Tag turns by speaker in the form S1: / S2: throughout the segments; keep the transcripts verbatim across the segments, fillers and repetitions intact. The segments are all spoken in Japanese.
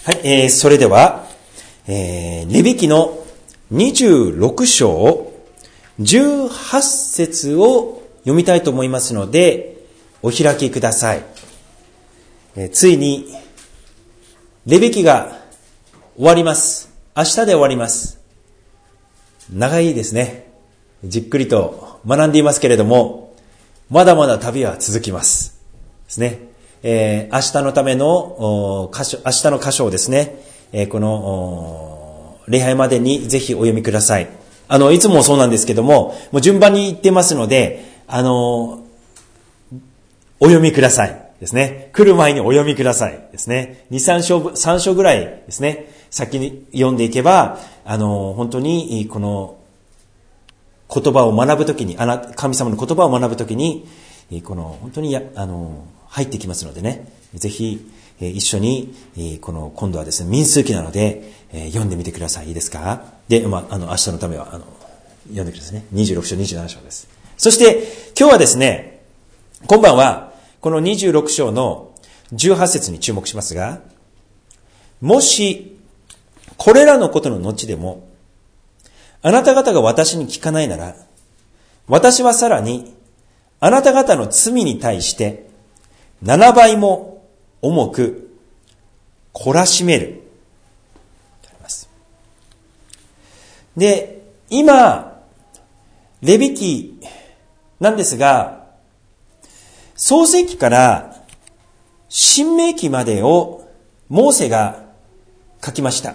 S1: はい、えー、それでは、えー、レビ記のにじゅうろく章じゅうはち節を読みたいと思いますので、お開きください。えー、ついに、レビ記が終わります。明日で終わります。長いですね。じっくりと学んでいますけれども、まだまだ旅は続きます。ですね。えー、明日のための箇所、明日の箇所をですね、えー、この礼拝までにぜひお読みください。あのいつもそうなんですけども、もう順番に言ってますので、あのお読みくださいですね。来る前にお読みくださいですね。に、さん章、さん章ぐらいですね。先に読んでいけば、あの本当にこの言葉を学ぶときに、あな神様の言葉を学ぶときに、この本当にやあの入ってきますのでね、ぜひ一緒にこの今度はですね、民数記なので読んでみてください。いいですか？で、まあ、あの明日のためはあの読んでくださいね。にじゅうろく章、にじゅうなな章です。そして今日はですね、今晩はこのにじゅうろく章のじゅうはち節に注目しますが、もしこれらのことの後でもあなた方が私に聞かないなら、私はさらにあなた方の罪に対してななばいも重く懲らしめる。で、今レビ記なんですが、創世記から申命記までをモーセが書きました。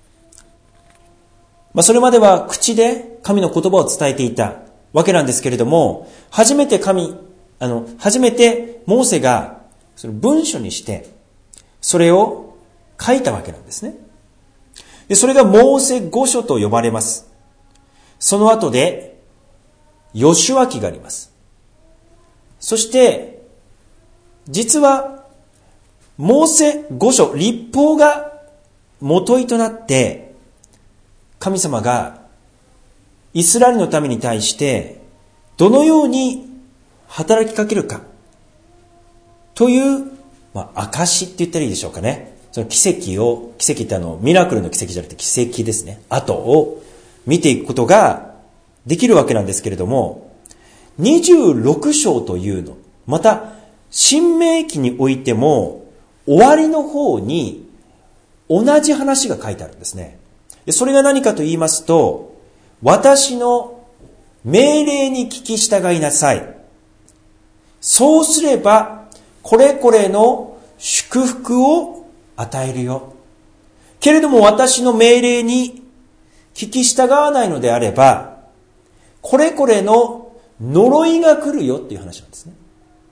S1: まあ、それまでは口で神の言葉を伝えていたわけなんですけれども、初めて神、あの、初めてモーセがその文書にして、それを書いたわけなんですね。で、それがモーセ五書と呼ばれます。その後で、ヨシュア記があります。そして、実は、モーセ五書、律法が元井となって、神様がイスラエルのために対してどのように働きかけるかという、まあ、証って言ったらいいでしょうかね。その奇跡を、奇跡ってあのミラクルの奇跡じゃなくて奇跡ですね。後を見ていくことができるわけなんですけれども、にじゅうろく章というの、また申命記においても終わりの方に同じ話が書いてあるんですね。それが何かと言いますと、私の命令に聞き従いなさい。そうすれば、これこれの祝福を与えるよ。けれども私の命令に聞き従わないのであれば、これこれの呪いが来るよっていう話なんですね。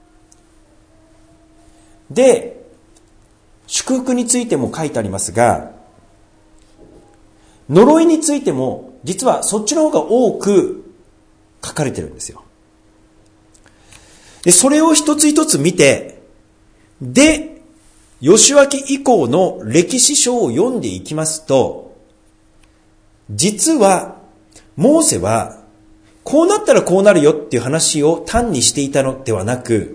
S1: で、祝福についても書いてありますが、呪いについても実はそっちの方が多く書かれてるんですよ。で、それを一つ一つ見て、で、ヨシュア記以降の歴史書を読んでいきますと、実はモーセはこうなったらこうなるよっていう話を単にしていたのではなく、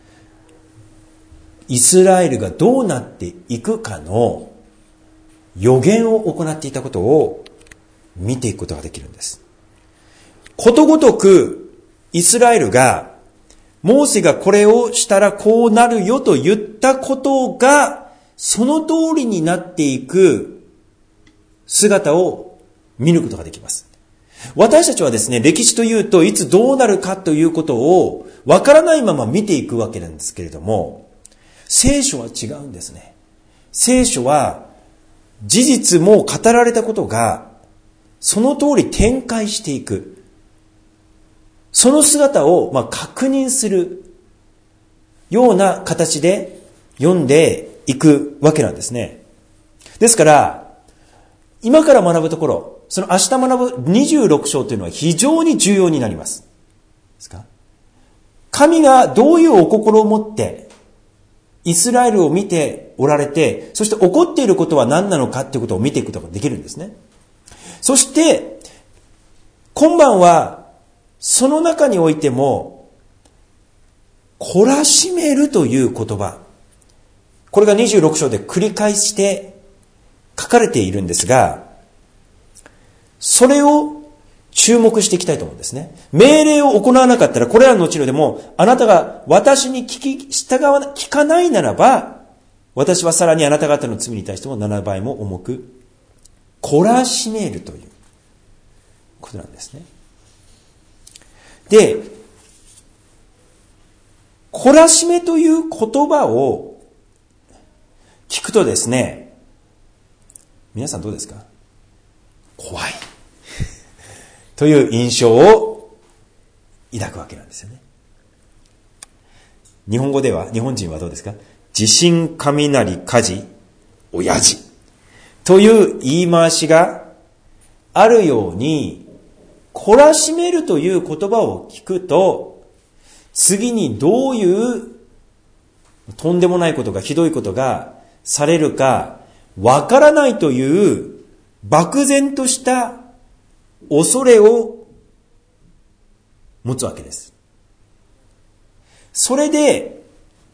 S1: イスラエルがどうなっていくかの予言を行っていたことを見ていくことができるんです。ことごとくイスラエルがモーセがこれをしたらこうなるよと言ったことがその通りになっていく姿を見抜くことができます。私たちはですね、歴史というといつどうなるかということをわからないまま見ていくわけなんですけれども、聖書は違うんですね。聖書は事実も語られたことがその通り展開していく。その姿をまあ確認するような形で読んでいくわけなんですね。ですから、今から学ぶところ、その明日学ぶにじゅうろく章というのは非常に重要になります。ですか？神がどういうお心を持ってイスラエルを見ておられて、そして起こっていることは何なのかということを見ていくことができるんですね。そして、今晩はその中においても、懲らしめるという言葉。これがにじゅうろく章で繰り返して書かれているんですが、それを注目していきたいと思うんですね。命令を行わなかったら、これらの後ろでも、あなたが私に聞き、従わな、聞かないならば、私はさらにあなた方の罪に対してもななばいも重く、懲らしめるということなんですね。で、懲らしめという言葉を聞くとですね、皆さんどうですか？怖いという印象を抱くわけなんですよね。日本語では、日本人はどうですか？地震、雷、火事、親父という言い回しがあるように、懲らしめるという言葉を聞くと、次にどういうとんでもないことが、ひどいことがされるかわからないという漠然とした恐れを持つわけです。それで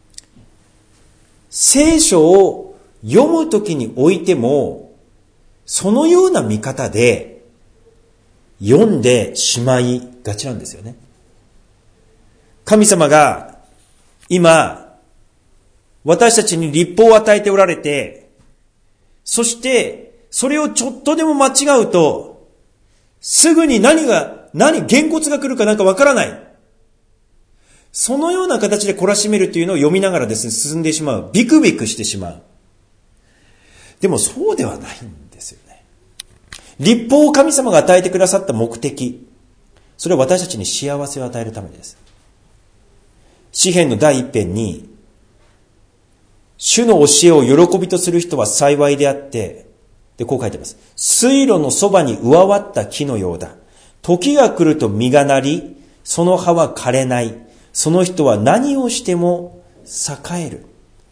S1: 聖書を読むときにおいても、そのような見方で読んでしまいがちなんですよね。神様が今私たちに律法を与えておられて、そしてそれをちょっとでも間違うと、すぐに何が、何、げんこつが来るかなんかわからない。そのような形で懲らしめるというのを読みながらですね、進んでしまう。ビクビクしてしまう。でもそうではないんですよね。律法を神様が与えてくださった目的、それは私たちに幸せを与えるためです。詩編の第一編に、主の教えを喜びとする人は幸いであって、で、こう書いてます。水路のそばに植わった木のようだ。時が来ると実がなり、その葉は枯れない。その人は何をしても栄える。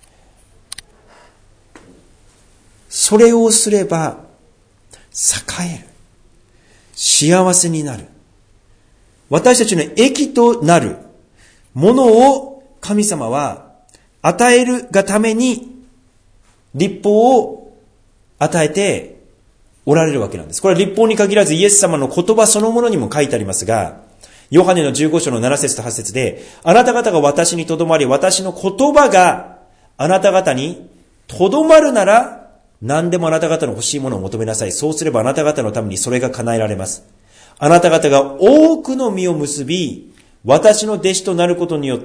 S1: それをすれば栄える。幸せになる。私たちの益となるものを神様は与えるがために律法を与えておられるわけなんです。これは律法に限らずイエス様の言葉そのものにも書いてありますが、ヨハネのじゅうご章のなな節とはち節で、あなた方が私にとどまり、私の言葉があなた方にとどまるなら、何でもあなた方の欲しいものを求めなさい。そうすればあなた方のためにそれが叶えられます。あなた方が多くの実を結び、私の弟子となることによって、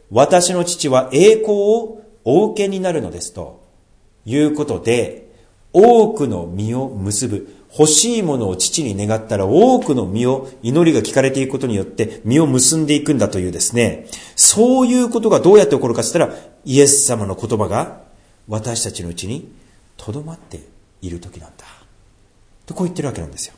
S1: 私の父は栄光をお受けになるのです。ということで、多くの実を結ぶ。欲しいものを父に願ったら多くの実を、祈りが聞かれていくことによって実を結んでいくんだというですね、そういうことがどうやって起こるかと言ったら、イエス様の言葉が私たちのうちにとどまっている時なんだとこう言ってるわけなんですよ。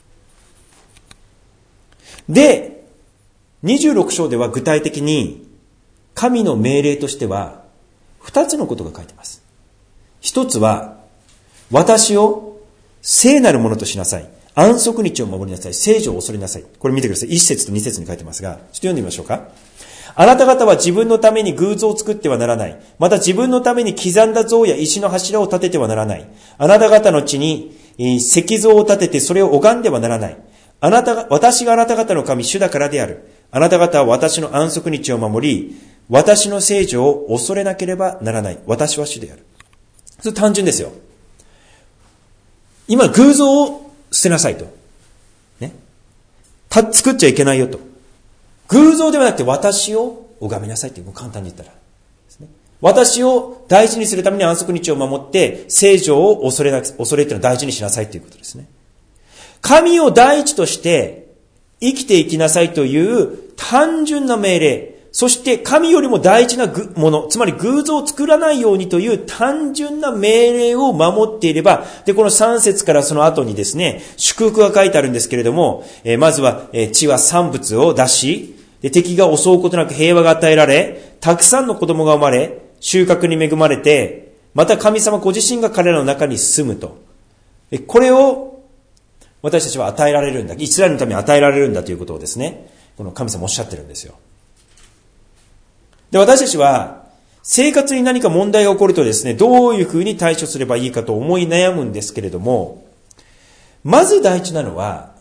S1: で、にじゅうろく章では具体的に神の命令としては二つのことが書いています。一つは、私を聖なるものとしなさい。安息日を守りなさい。聖女を恐れなさい。これ見てください。一節と二節に書いてますが、ちょっと読んでみましょうか。あなた方は自分のために偶像を作ってはならない。また自分のために刻んだ像や石の柱を立ててはならない。あなた方の地に石像を立ててそれを拝んではならない。あなたが、私があなた方の神、主だからである。あなた方は私の安息日を守り、私の聖女を恐れなければならない。私は主である。それ単純ですよ。今、偶像を捨てなさいと。ね。た、作っちゃいけないよと。偶像ではなくて私を拝みなさいって、もう簡単に言ったら。ですね。私を大事にするために安息日を守って、聖女を恐れな、恐れっていうのを大事にしなさいということですね。神を第一として生きていきなさいという単純な命令。そして神よりも大事なもの、つまり偶像を作らないようにという単純な命令を守っていれば、で、このさん節からその後にですね、祝福が書いてあるんですけれども、えー、まずは、えー、地は産物を出し、で、敵が襲うことなく平和が与えられ、たくさんの子供が生まれ、収穫に恵まれて、また神様ご自身が彼らの中に住むと。これを私たちは与えられるんだ。イスラエルのために与えられるんだということをですね、この神様おっしゃってるんですよ。で、私たちは生活に何か問題が起こるとですね、どういうふうに対処すればいいかと思い悩むんですけれども、まず大事なのは、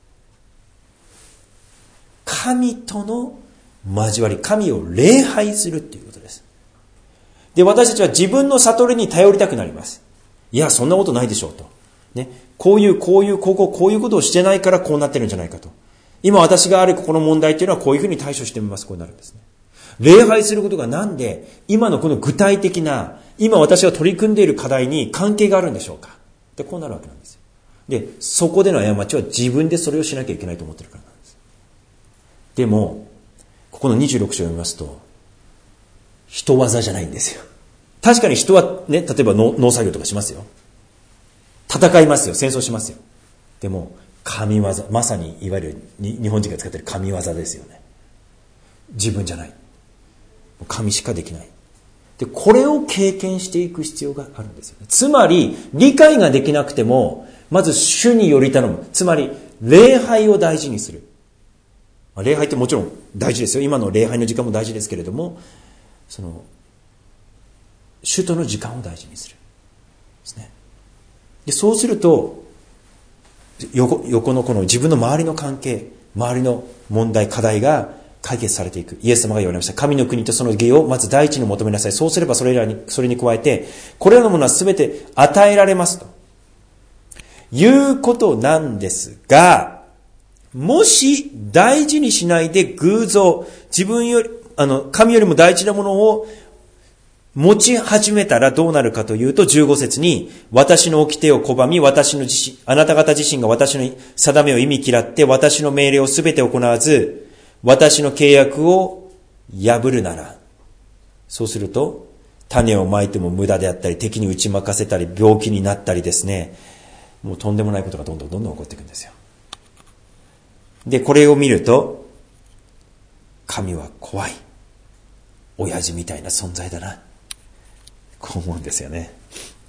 S1: 神との交わり、神を礼拝するっていうことです。で、私たちは自分の悟りに頼りたくなります。いや、そんなことないでしょうと。ね、こういう、こういう、こう、こう、こういうことをしてないからこうなってるんじゃないかと。今私があるこの問題っていうのはこういうふうに対処してみます。こうなるんですね。礼拝することがなんで、今のこの具体的な、今私が取り組んでいる課題に関係があるんでしょうか。で、こうなるわけなんですよ。で、そこでの過ちは自分でそれをしなきゃいけないと思ってるからなんです。でも、ここのにじゅうろく章を読みますと、人技じゃないんですよ。確かに人はね、例えば農作業とかしますよ。戦いますよ。戦争しますよ。でも、神業、まさにいわゆる日本人が使っている神業ですよね。自分じゃない。神しかできない。で、これを経験していく必要があるんですよね。つまり、理解ができなくても、まず主により頼む。つまり、礼拝を大事にする。礼拝ってもちろん大事ですよ。今の礼拝の時間も大事ですけれども、その、主との時間を大事にする。ですね。で、そうすると、横、横のこの自分の周りの関係、周りの問題、課題が解決されていく。イエス様が言われました。神の国とその義をまず第一に求めなさい。そうすればそれらに、それに加えて、これらのものは全て与えられますと。いうことなんですが、もし大事にしないで偶像、自分より、あの、神よりも大事なものを持ち始めたらどうなるかというと、じゅうご節に、私の掟を拒み、私の自身、あなた方自身が私の定めを意味嫌って、私の命令をすべて行わず、私の契約を破るなら、そうすると、種をまいても無駄であったり、敵に打ち負かせたり、病気になったりですね、もうとんでもないことがどんどんどんどん起こっていくんですよ。で、これを見ると、神は怖い。親父みたいな存在だな。こう思うんですよね。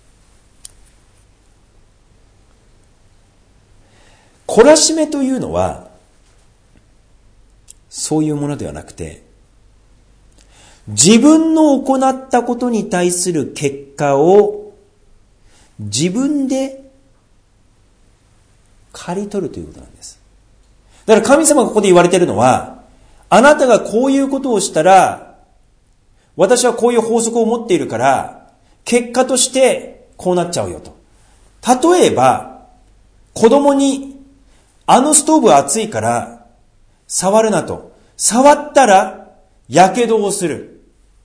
S1: 懲らしめというのは、そういうものではなくて、自分の行ったことに対する結果を自分で刈り取るということなんです。だから神様がここで言われているのは、あなたがこういうことをしたら、私はこういう法則を持っているから、結果としてこうなっちゃうよと。例えば、子供に、あのストーブは熱いから触るなと。触ったら、やけどをする。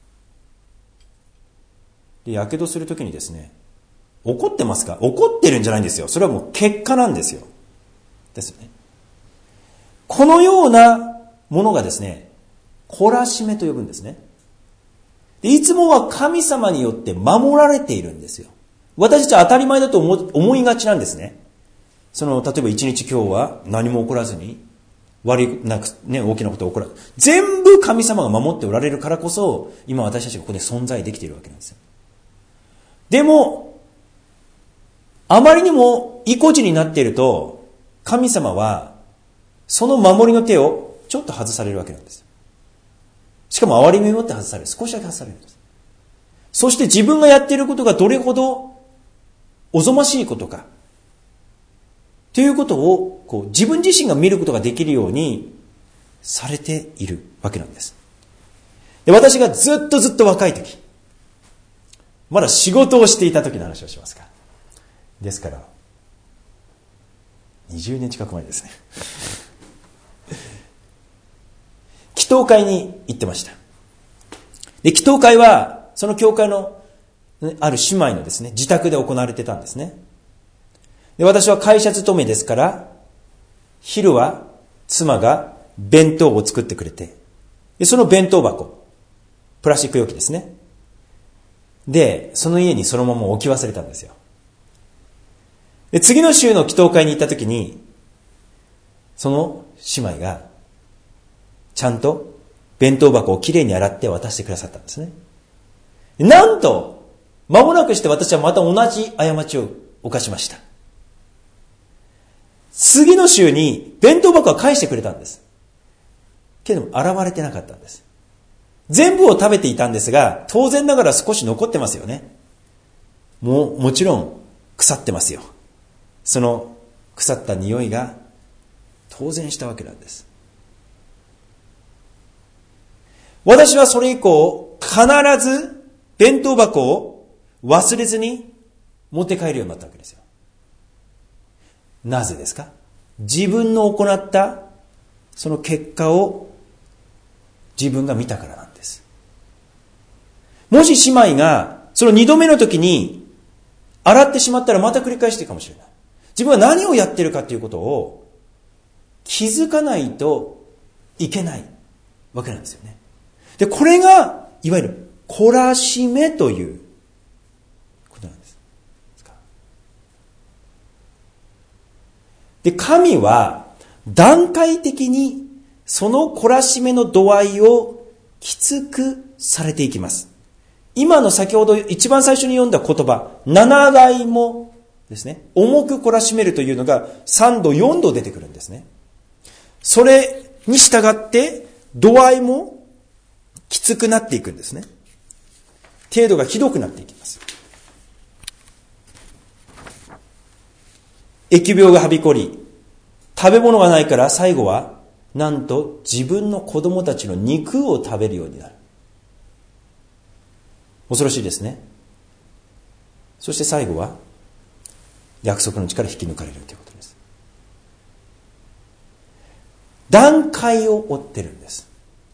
S1: で、やけどするときにですね、怒ってますか？怒ってるんじゃないんですよ。それはもう結果なんですよ。ですよね。このようなものがですね、懲らしめと呼ぶんですね。で、いつもは神様によって守られているんですよ。私たちは当たり前だと 思, 思いがちなんですね。その、例えば一日今日は何も起こらずに、悪い、なく、ね、大きなことが起こらず、全部神様が守っておられるからこそ、今私たちがここで存在できているわけなんですよ。でも、あまりにも意固地になっていると、神様は、その守りの手をちょっと外されるわけなんです。しかも哀れみを持って外される。少しだけ外されるんです。そして自分がやっていることがどれほどおぞましいことか。ということをこう自分自身が見ることができるようにされているわけなんです。で、私がずっとずっと若い時、まだ仕事をしていた時の話をしますか。ですから、にじゅうねん近く前ですね。祈祷会に行ってました。で、祈祷会は、その教会のある姉妹のですね、自宅で行われてたんですね。で、私は会社勤めですから、昼は妻が弁当を作ってくれて、で、その弁当箱、プラスチック容器ですね。で、その家にそのまま置き忘れたんですよ。で、次の週の祈祷会に行った時に、その姉妹が、ちゃんと弁当箱をきれいに洗って渡してくださったんですね。なんと、間もなくして私はまた同じ過ちを犯しました。次の週に弁当箱は返してくれたんです。けども、現れてなかったんです。 全部を食べていたんですが、当然ながら少し残ってますよね。もう、もちろん腐ってますよ。その腐った匂いが当然したわけなんです。私はそれ以降、必ず弁当箱を忘れずに持って帰るようになったわけですよ。なぜですか？自分の行ったその結果を自分が見たからなんです。もし姉妹がその二度目の時に洗ってしまったらまた繰り返していくかもしれない。自分は何をやってるかということを気づかないといけないわけなんですよね。で、これがいわゆる懲らしめということなんです。で、神は段階的にその懲らしめの度合いをきつくされていきます。今の先ほど一番最初に読んだ言葉、七代もですね、重く懲らしめるというのがさんど、よんど出てくるんですね。それに従って度合いもきつくなっていくんですね。程度がひどくなっていきます。疫病がはびこり、食べ物がないから最後はなんと自分の子供たちの肉を食べるようになる。恐ろしいですね。そして最後は約束の地から引き抜かれるということです。段階を追ってるんです。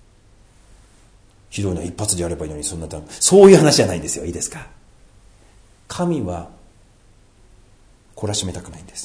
S1: ひどいのは一発でやればいいのにそんな段階、そういう話じゃないんですよ。いいですか？神は懲らしめたくないんです。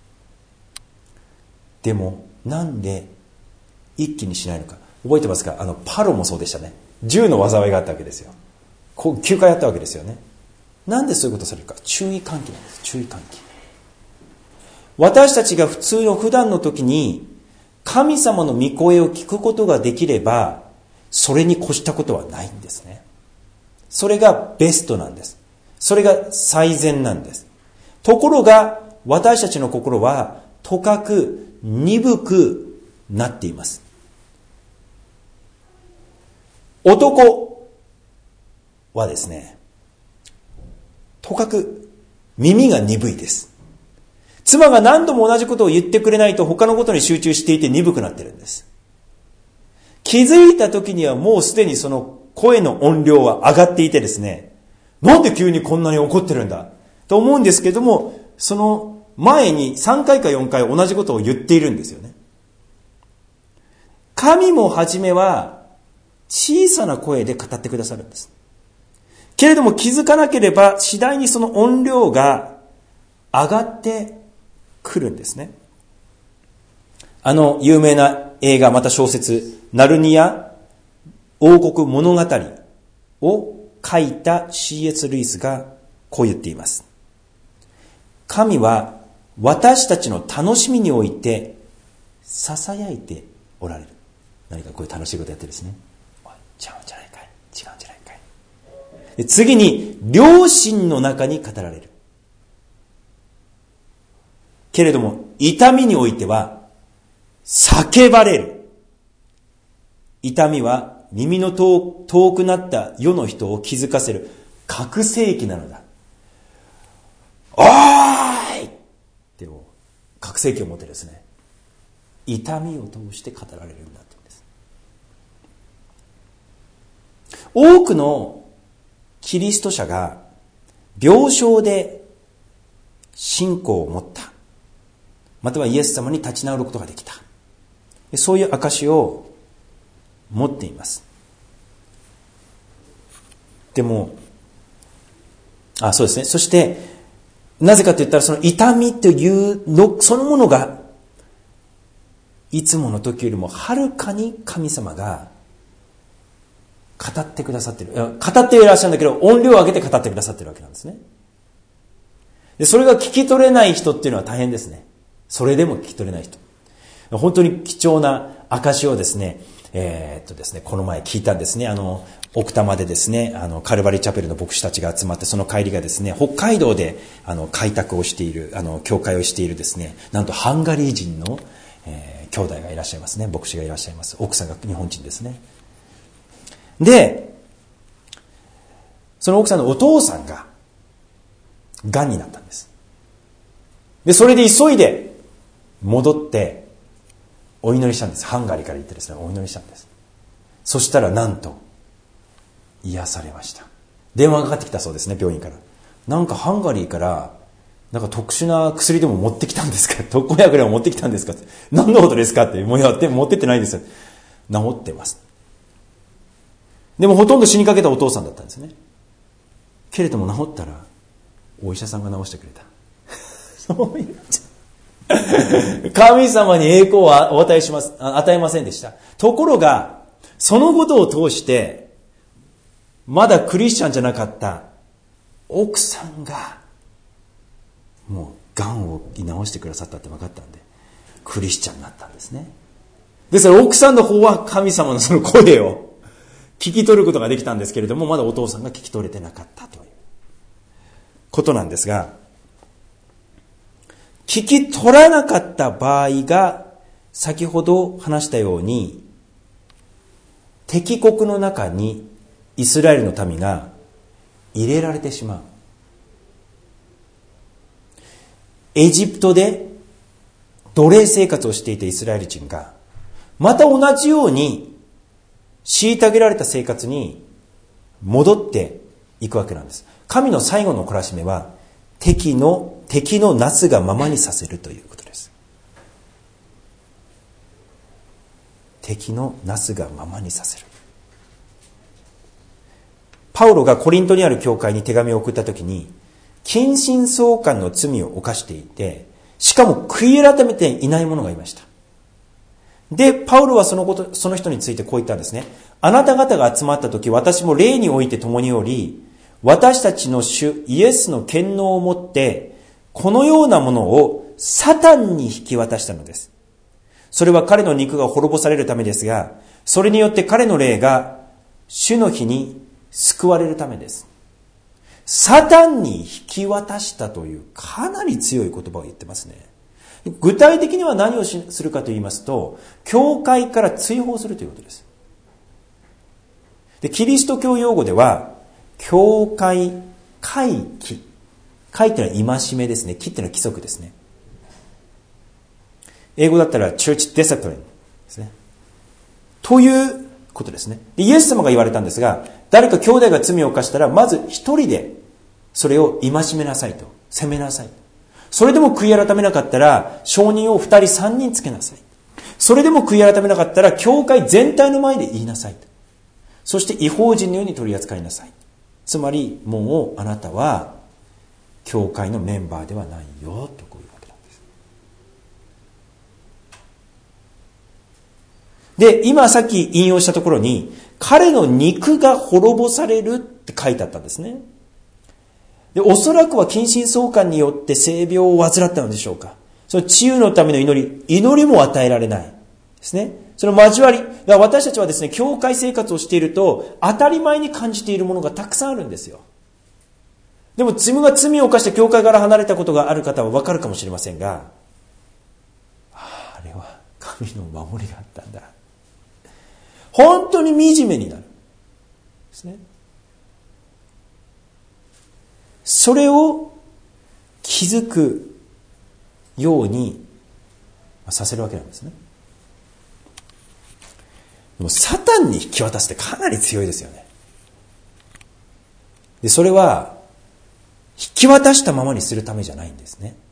S1: でもなんで一気にしないのか覚えてますか？あのパロもそうでしたね。じゅうの災いがあったわけですよ。こうきゅうかいやったわけですよね。なんでそういうことされるか？注意喚起なんです。注意喚起。私たちが普通の普段の時に神様の御声を聞くことができればそれに越したことはないんですね。それがベストなんです。それが最善なんです。ところが私たちの心はとかく鈍くなっています。男はですね、とかく耳が鈍いです。妻が何度も同じことを言ってくれないと他のことに集中していて鈍くなってるんです。気づいた時にはもうすでにその声の音量は上がっていてですね、なんで急にこんなに怒ってるんだと思うんですけども、その前にさんかいかよんかい同じことを言っているんですよね。神も初めは小さな声で語ってくださるんです。けれども気づかなければ次第にその音量が上がってくるんですね。あの有名な映画また小説ナルニア王国物語を書いた シーエス ルイスがこう言っています。神は私たちの楽しみにおいて囁いておられる。何かこういう楽しいことやってですね、違うんじゃないかい、違うんじゃないかい。で次に良心の中に語られる。けれども痛みにおいては叫ばれる。痛みは耳の遠くなった世の人を気づかせる覚醒器なのだ。おーいって覚醒器を持ってですね、痛みを通して語られるようになっているんです。多くのキリスト者が病床で信仰を持った、またはイエス様に立ち直ることができた、そういう証を持っています。でもあそうですねそしてなぜかといったら、その痛みというのそのものがいつもの時よりもはるかに神様が語ってくださっている、語っていらっしゃるんだけど音量を上げて語ってくださっているわけなんですね。でそれが聞き取れない人っていうのは大変ですね。それでも聞き取れない人、本当に貴重な証をですね、えー、っとですねこの前聞いたんですね。あの奥多摩でですね、あのカルバリーチャペルの牧師たちが集まって、その帰りがですね、北海道であの開拓をしている、あの教会をしているですね、なんとハンガリー人の、えー、兄弟がいらっしゃいますね。牧師がいらっしゃいます。奥さんが日本人ですね。 で、その奥さんのお父さんが癌になったんです。で、それで急いで戻ってお祈りしたんです。ハンガリーから行ってですね、お祈りしたんです。そしたらなんと癒されました。電話がかかってきたそうですね、病院から。なんかハンガリーからなんか特殊な薬でも持ってきたんですか、特効薬でも持ってきたんですかって、何のことですかって、もうやって持ってってないですよ。治ってます。でもほとんど死にかけたお父さんだったんですね。けれども治ったらお医者さんが治してくれた。そういう神様に栄光はお与えします、与えませんでした。ところがそのことを通してまだクリスチャンじゃなかった奥さんがもう癌を治してくださったって分かったんでクリスチャンになったんですね。ですから奥さんの方は神様のその声を聞き取ることができたんですけれども、まだお父さんが聞き取れてなかったということなんですが、聞き取らなかった場合が先ほど話したように敵国の中にイスラエルの民が入れられてしまう。エジプトで奴隷生活をしていたイスラエル人がまた同じように虐げられた生活に戻っていくわけなんです。神の最後の懲らしめは敵の敵のなすがままにさせるということです。敵のなすがままにさせる。パウロがコリントにある教会に手紙を送ったときに近親相関の罪を犯していて、しかも悔い改めていない者がいました。で、パウロはそのこと、その人についてこう言ったんですね。あなた方が集まったとき、私も霊において共におり、私たちの主イエスの権能をもって、このようなものをサタンに引き渡したのです。それは彼の肉が滅ぼされるためですが、それによって彼の霊が主の日に救われるためです。サタンに引き渡したというかなり強い言葉を言ってますね。具体的には何をするかと言いますと、教会から追放するということです。で、キリスト教用語では、教会回帰。回っていうのは戒めですね。帰っていうのは規則ですね。英語だったら Church Discipline ですね。ということですね。で、イエス様が言われたんですが、誰か兄弟が罪を犯したら、まず一人でそれを戒めなさいと。責めなさい。それでも悔い改めなかったら、証人を二人三人つけなさい。それでも悔い改めなかったら、教会全体の前で言いなさいと。そして違法人のように取り扱いなさい。つまり、もうあなたは、教会のメンバーではないよ、とこういうわけなんです。で、今さっき引用したところに、彼の肉が滅ぼされるって書いてあったんですね。で、おそらくは近親相関によって性病を患ったのでしょうか。その治癒のための祈り、祈りも与えられないですね。その交わり、私たちはですね、教会生活をしていると当たり前に感じているものがたくさんあるんですよ。でも自分が罪を犯して教会から離れたことがある方は分かるかもしれませんが、あ, あれは神の守りがあったんだ。本当に惨めになるですね。それを気づくようにさせるわけなんですね。でもサタンに引き渡すってかなり強いですよね。で、それは引き渡したままにするためじゃないんですね。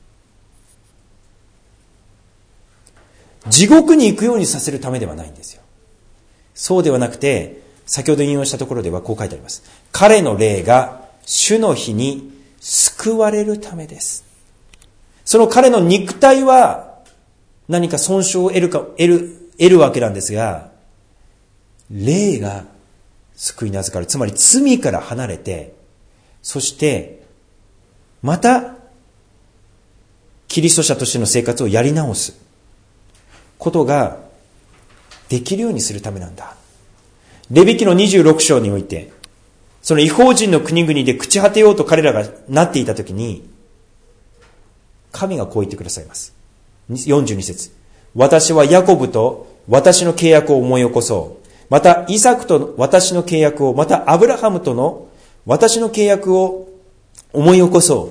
S1: 地獄に行くようにさせるためではないんですよ。そうではなくて、先ほど引用したところではこう書いてあります。彼の霊が主の日に救われるためです。その彼の肉体は何か損傷を得るか、得る、得るわけなんですが、霊が救いに預かる。つまり罪から離れて、そしてまたキリスト者としての生活をやり直すことができるようにするためなんだ。レビ記のにじゅうろく章において、その異邦人の国々で朽ち果てようと彼らがなっていたときに、神がこう言ってくださいます。よんじゅうに節。私はヤコブと私の契約を思い起こそう。 またイサクと私の契約を、またアブラハムとの私の契約を思い起こそう。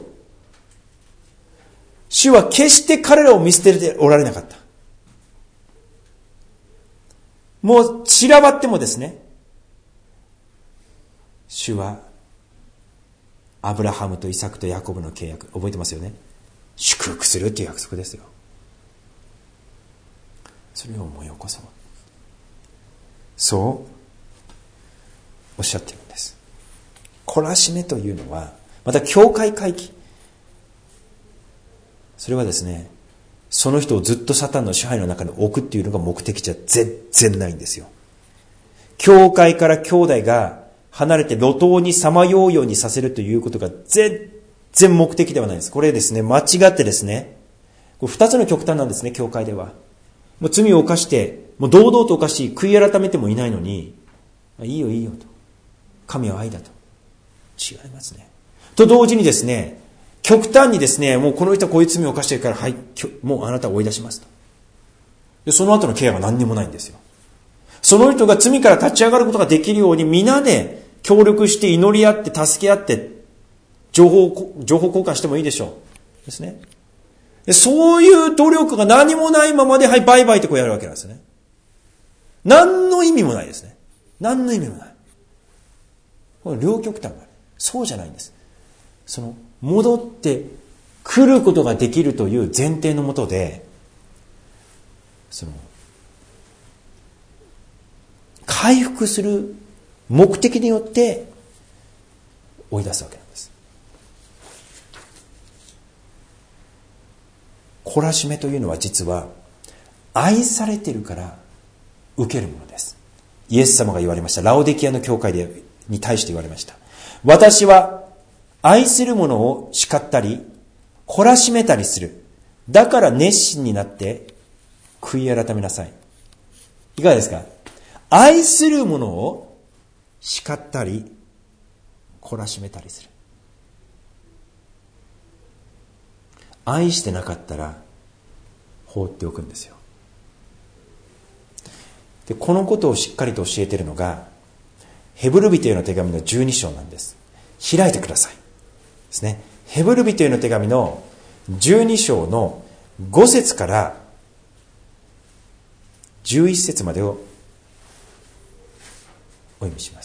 S1: 主は決して彼らを見捨てておられなかった。もう散らばってもですね、主はアブラハムとイサクとヤコブの契約、覚えてますよね。祝福するっていう約束ですよ。それを思い起こそう。そうおっしゃっているんです。懲らしめというのは、また教会回帰、それはですね、その人をずっとサタンの支配の中に置くっていうのが目的じゃ全然ないんですよ。教会から兄弟が離れて路頭にさまようようにさせるということが全然目的ではないです。これですね、間違ってですね、これ二つの極端なんですね、教会では。もう罪を犯して、もう堂々と犯し、悔い改めてもいないのに、いいよいいよと。神は愛だと。違いますね。と同時にですね、極端にですね、もうこの人はこういう罪を犯しているから、はい、もうあなたを追い出しますと。で、その後のケアが何にもないんですよ。その人が罪から立ち上がることができるように、皆で協力して祈り合って助け合って、情報、情報交換してもいいでしょう。ですね。で、そういう努力が何もないままで、はい、バイバイってこうやるわけなんですね。何の意味もないですね。何の意味もない。これ両極端がある。そうじゃないんです。その、戻って来ることができるという前提のもとで、その、回復する目的によって追い出すわけなんです。懲らしめというのは実は愛されているから受けるものです。イエス様が言われました。ラオデキアの教会でに対して言われました。私は愛する者を叱ったり懲らしめたりする。だから熱心になって悔い改めなさい。いかがですか？愛する者を叱ったり懲らしめたりする。愛してなかったら放っておくんですよ。で、このことをしっかりと教えているのがヘブル人への手紙のじゅうに章なんです。開いてくださいですね。ヘブル人への手紙のじゅうに章のご節からじゅういち節までをお読みします。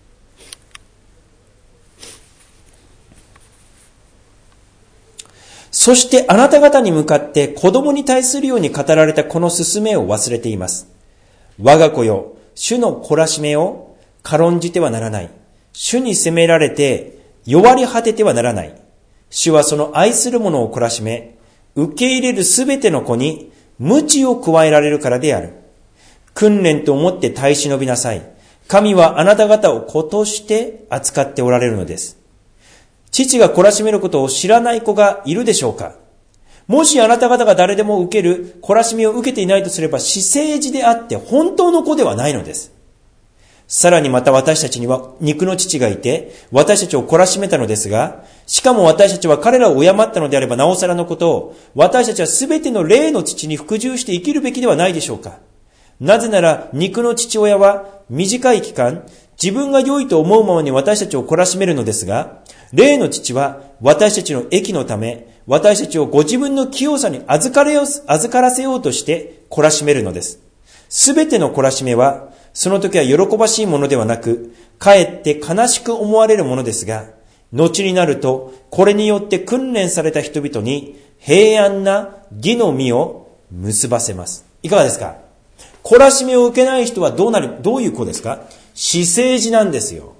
S1: そしてあなた方に向かって子供に対するように語られたこの勧めを忘れています。我が子よ、主の懲らしめを軽んじてはならない。主に責められて弱り果ててはならない。主はその愛する者を懲らしめ、受け入れるすべての子に鞭を加えられるからである。訓練と思って耐え忍びなさい。神はあなた方を子として扱っておられるのです。父が懲らしめることを知らない子がいるでしょうか？もしあなた方が誰でも受ける懲らしめを受けていないとすれば、私生児であって本当の子ではないのです。さらにまた私たちには肉の父がいて、私たちを懲らしめたのですが、しかも私たちは彼らを敬ったのであればなおさらのことを、私たちはすべての霊の父に服従して生きるべきではないでしょうか。なぜなら肉の父親は短い期間、自分が良いと思うままに私たちを懲らしめるのですが、霊の父は私たちの益のため、私たちをご自分の清さに預かれよ、預からせようとして懲らしめるのです。すべての懲らしめは、その時は喜ばしいものではなく、かえって悲しく思われるものですが、後になると、これによって訓練された人々に平安な義の実を結ばせます。いかがですか？懲らしめを受けない人はどうなる、どういう子ですか？私生児なんですよ。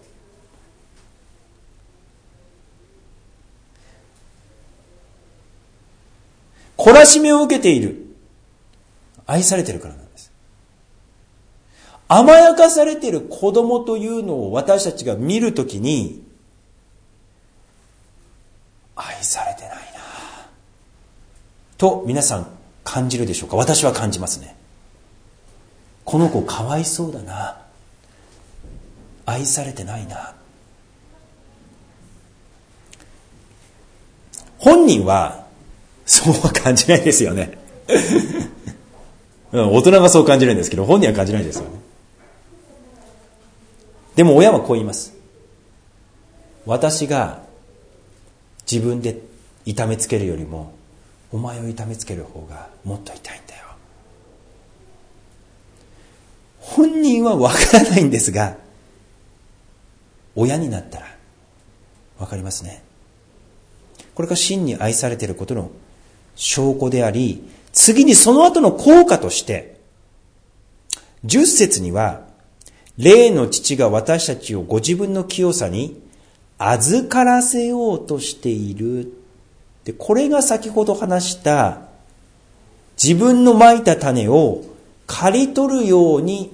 S1: 懲らしめを受けている。愛されているからなんです。甘やかされている子供というのを私たちが見るときに、愛されてないなと皆さん感じるでしょうか？私は感じますね。この子かわいそうだな、愛されてないな。本人はそうは感じないですよね大人がそう感じるんですけど、本人は感じないですよね。 でも親はこう言います。私が自分で痛めつけるよりもお前を痛めつける方がもっと痛いんだよ。本人はわからないんですが、親になったらわかりますね。これが真に愛されていることの証拠であり、次にその後の効果としてじゅっ節には、霊の父が私たちをご自分の清さに預からせようとしている。で、これが先ほど話した自分の蒔いた種を刈り取るように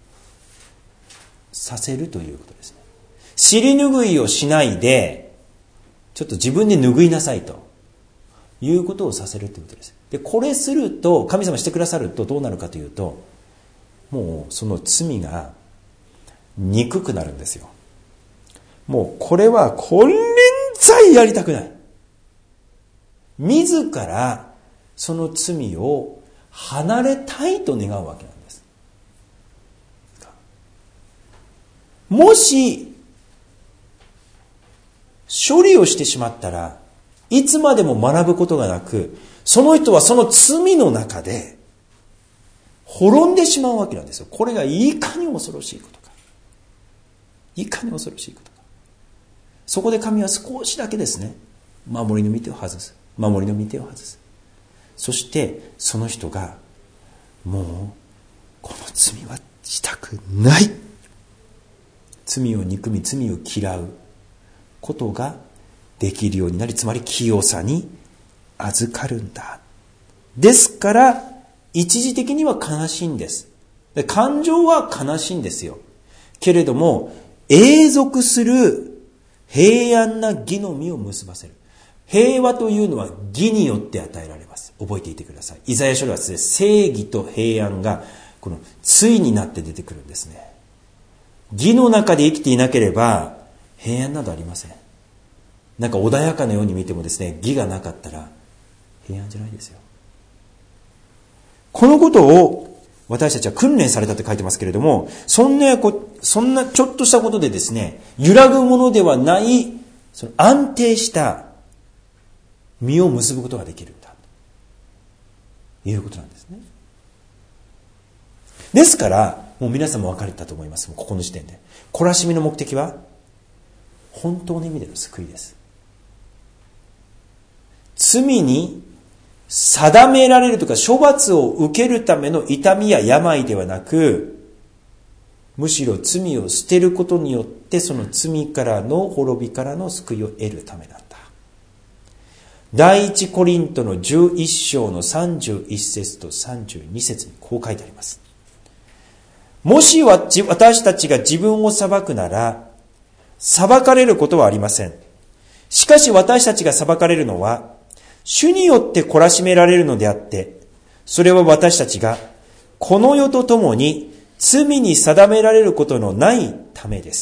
S1: させるということですね。尻拭いをしないで、ちょっと自分で拭いなさいということをさせるということです。で、これすると、神様してくださるとどうなるかというと、もうその罪が憎くなるんですよ。もうこれはこれさえやりたくない。自らその罪を離れたいと願うわけなんです。もし処理をしてしまったらいつまでも学ぶことがなく、その人はその罪の中で滅んでしまうわけなんですよ。これがいかに恐ろしいことか。いかに恐ろしいことか。そこで神は少しだけですね、守りの御手を外す。守りの御手を外す。そしてその人がもうこの罪はしたくない。罪を憎み、罪を嫌うことができるようになり、つまり清さに預かるんだ。ですから一時的には悲しいんです。で、感情は悲しいんですよ。けれども永続する平安な義の実を結ばせる。平和というのは義によって与えられます。覚えていてください。イザヤ書ではですね、正義と平安がこの対になって出てくるんですね。義の中で生きていなければ平安などありません。なんか穏やかなように見てもですね、義がなかったら平安じゃないですよ。このことを私たちは訓練されたと書いてますけれども、そんなこ、そんなちょっとしたことでですね、揺らぐものではない、その安定した実を結ぶことができるんだということなんですね。ですからもう皆さんも分かれたと思います。ここの時点で懲らしみの目的は本当の意味での救いです。罪に定められるとか処罰を受けるための痛みや病ではなく、むしろ罪を捨てることによってその罪からの滅びからの救いを得るためなんだ。第一コリントのじゅういっ章のさんじゅういっ節とさんじゅうに節にこう書いてあります。もし私たちが自分を裁くなら裁かれることはありません。しかし私たちが裁かれるのは主によって懲らしめられるのであって、それは私たちがこの世とともに罪に定められることのないためです。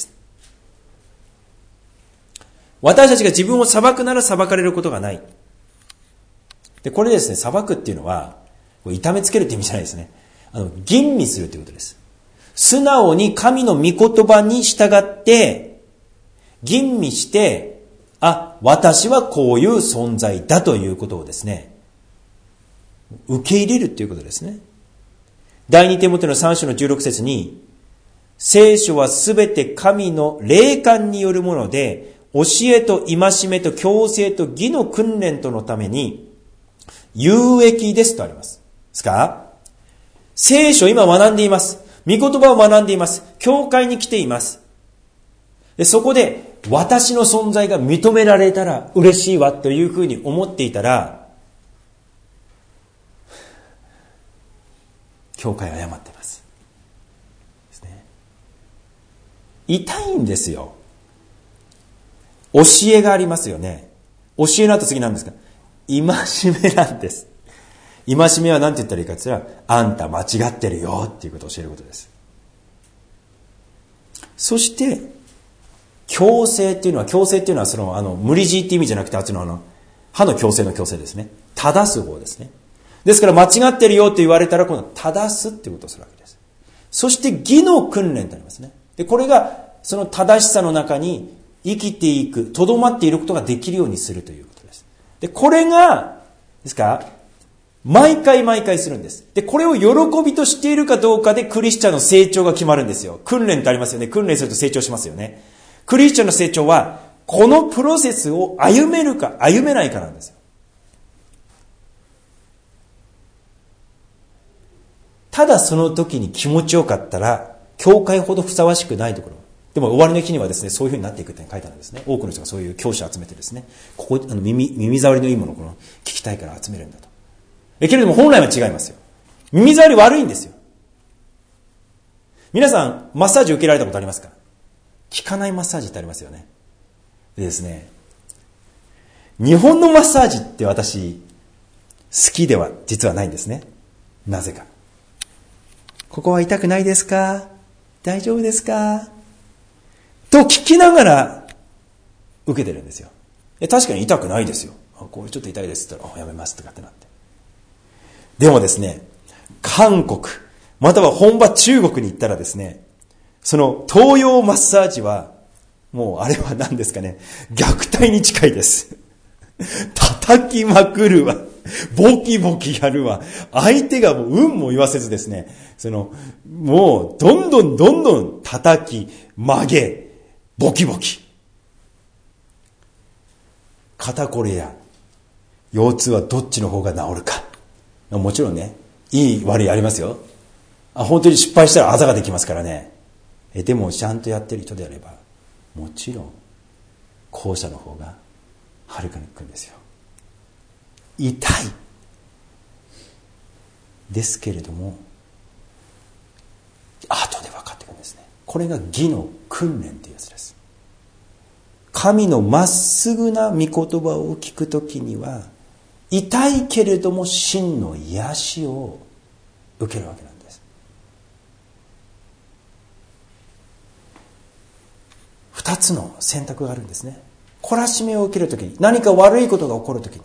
S1: 私たちが自分を裁くなら裁かれることがない。で、これですね、裁くっていうのは痛めつけるって意味じゃないですね。あの吟味するということです。素直に神の御言葉に従って吟味して、あ、私はこういう存在だということをですね、受け入れるということですね。第二テモテのさん章のじゅうろく節に、聖書はすべて神の霊感によるもので、教えと戒めと矯正と義の訓練とのために有益ですとあります。ですか？聖書を今学んでいます。御言葉を学んでいます。教会に来ています。で、そこで私の存在が認められたら嬉しいわというふうに思っていたら、教会は誤っています。ですね。痛いんですよ。教えがありますよね。教えの後次なんですか？戒めなんです。戒めは何て言ったらいいかって言ったら、あんた間違ってるよっていうことを教えることです。そして矯正っていうのは、矯正っていうのはそのあの無理強いって意味じゃなくて、あっちのあの歯の矯正の矯正ですね。正す方ですね。ですから間違ってるよって言われたら、今度は正すっていうことをするわけです。そして義の訓練となりますね。で、これがその正しさの中に生きていく、とどまっていることができるようにするということです。で、これが、ですか、毎回毎回するんです。で、これを喜びとしているかどうかでクリスチャンの成長が決まるんですよ。訓練ってありますよね。訓練すると成長しますよね。クリスチャンの成長は、このプロセスを歩めるか歩めないかなんですよ。ただその時に気持ちよかったら、教会ほどふさわしくないところ。でも終わりの日にはですね、そういうふうになっていくって書いてあるんですね。多くの人がそういう教師を集めてですね、ここ、あの耳、耳障りのいいものをこの聞きたいから集めるんだと。え、けれども本来は違いますよ。耳障り悪いんですよ。皆さん、マッサージ受けられたことありますか？効かないマッサージってありますよね。でですね、日本のマッサージって私、好きでは実はないんですね。なぜか。ここは痛くないですか？大丈夫ですか？と聞きながら受けてるんですよ。え、確かに痛くないですよ。あ、これちょっと痛いですって言ったら、あ、やめますとかってなって。でもですね、韓国、または本場中国に行ったらですね、その東洋マッサージは、もうあれは何ですかね、虐待に近いです。叩きまくるわ。ボキボキやるわ。相手がもう運も言わせずですね、その、もうどんどんどんどん叩き、曲げ、ボキボキ。肩これや腰痛はどっちの方が治るか。もちろんね、いい悪いありますよ。あ、本当に失敗したらあざができますからね。え、でもちゃんとやってる人であれば、もちろん後者の方がはるかに効くんですよ。痛いですけれども、後で分かってくるんですね。これが義の訓練というやつです。神のまっすぐな御言葉を聞くときには、痛いけれども真の癒しを受けるわけなんです。二つの選択があるんですね。懲らしめを受けるときに、何か悪いことが起こるときに、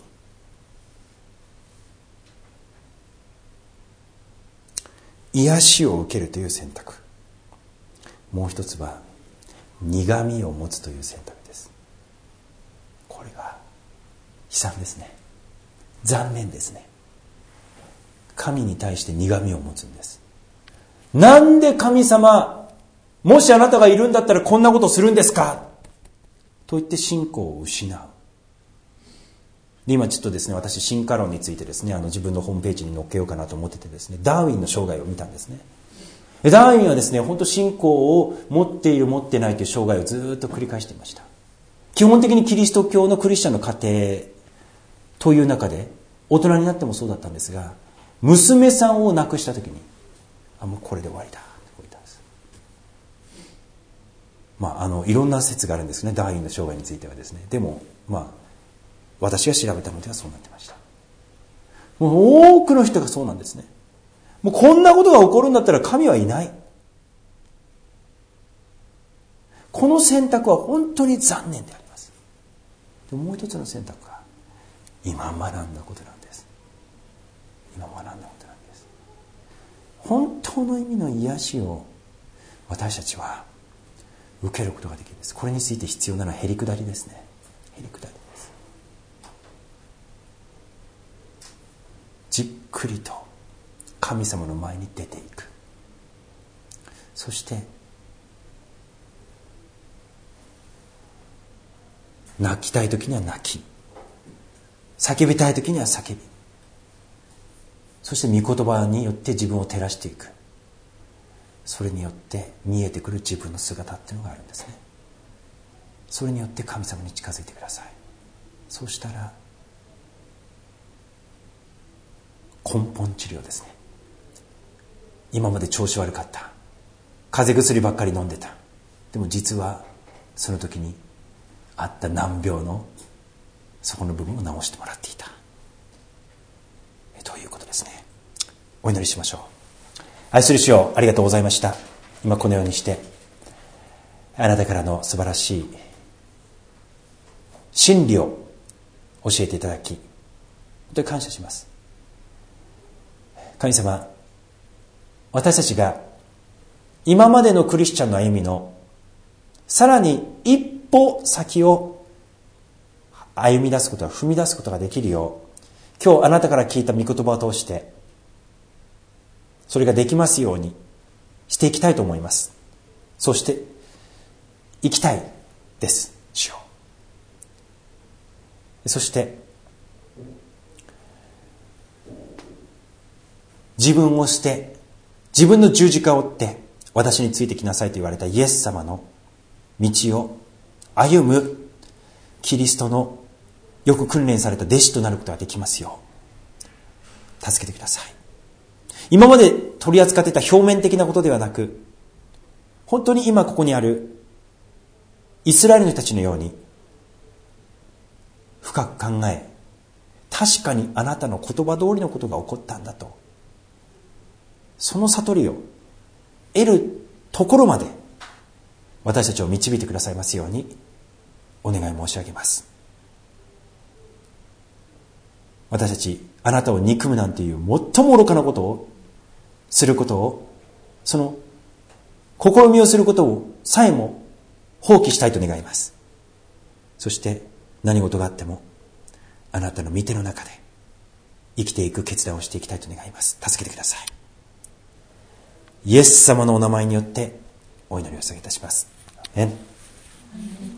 S1: 癒しを受けるという選択。もう一つは苦みを持つという選択です。これが悲惨ですね。残念ですね。神に対して苦みを持つんです。なんで神様、もしあなたがいるんだったらこんなことするんですかと言って信仰を失う。で今ちょっとですね、私進化論についてですね、あの自分のホームページに載っけようかなと思っててですね、ダーウィンの生涯を見たんですね。ダーウィンはですね、本当信仰を持っている持ってないという生涯をずっと繰り返していました。基本的にキリスト教のクリスチャンの家庭という中で、大人になってもそうだったんですが、娘さんを亡くしたときに、あ、もうこれで終わりだと言ったんです。まあ、あのいろんな説があるんですね、ダーウィンの生涯についてはですね。でもまあ私が調べたのではそうなってました。もう多くの人がそうなんですね。もうこんなことが起こるんだったら神はいない。この選択は本当に残念であります。でももう一つの選択は今学んだことなんです。今学んだことなんです。本当の意味の癒しを私たちは受けることができるんです。これについて必要なのはへりくだりですね。へりくだり。じっくりと神様の前に出ていく。そして泣きたい時には泣き、叫びたい時には叫び、そして御言葉によって自分を照らしていく。それによって見えてくる自分の姿っていうのがあるんですね。それによって神様に近づいてください。そうしたら根本治療ですね。今まで調子悪かった、風邪薬ばっかり飲んでた、でも実はその時にあった難病のそこの部分を治してもらっていたということですね。お祈りしましょう。愛する主よ、ありがとうございました。今このようにしてあなたからの素晴らしい真理を教えていただき、本当に感謝します。神様、私たちが今までのクリスチャンの歩みのさらに一歩先を歩み出すことが、踏み出すことができるよう、今日あなたから聞いた御言葉を通してそれができますようにしていきたいと思います。そして生きたいです、主よ。そして自分を捨て、自分の十字架を追って私についてきなさいと言われたイエス様の道を歩むキリストのよく訓練された弟子となることができますよう助けてください。今まで取り扱っていた表面的なことではなく、本当に今ここにあるイスラエルの人たちのように深く考え、確かにあなたの言葉通りのことが起こったんだと、その悟りを得るところまで私たちを導いてくださいますようにお願い申し上げます。私たちあなたを憎むなんていう最も愚かなことをすることを、その試みをすることをさえも放棄したいと願います。そして何事があってもあなたの御手の中で生きていく決断をしていきたいと願います。助けてください。イエス様のお名前によってお祈りを捧げいたします。アメン。